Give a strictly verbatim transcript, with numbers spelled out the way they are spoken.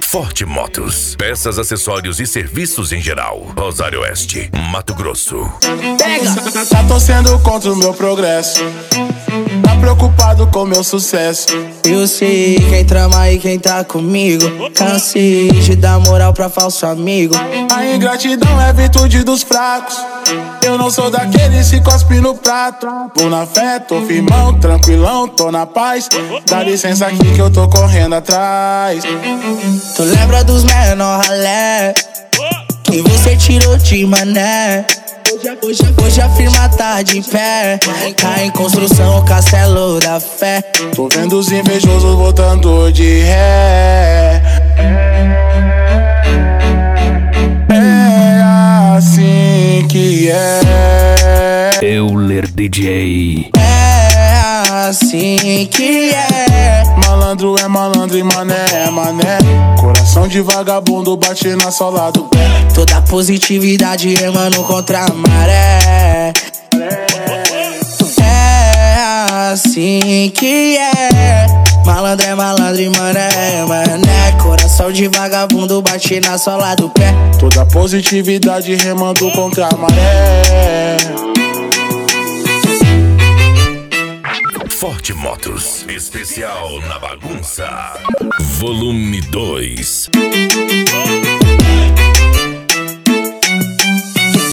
Forte Motos, peças, acessórios e serviços em geral. Rosário Oeste, Mato Grosso. Pega! Tá torcendo contra o meu progresso, tá preocupado com meu sucesso. Eu sei quem trama e quem tá comigo. Cansei de dar moral pra falso amigo. A ingratidão é virtude dos fracos. Eu não sou daqueles que cospe no prato. Vou na fé, tô firmão, tranquilão, tô na paz. Dá licença aqui que eu tô correndo atrás. Tu lembra dos menor ralé que você tirou de mané? Hoje, hoje a firma tá de pé, tá em construção o castelo da fé. Tô vendo os invejosos voltando de ré. É assim que é. Euler D J. É assim que é. Malandro é malandro e mané é mané. Coração de vagabundo bate na sola do pé. Toda positividade remando contra a maré. É assim que é. Malandro é malandro e mané é mané. Coração de vagabundo bate na sola do pé. Toda positividade remando contra a maré. Forte Motos, especial na bagunça, volume dois.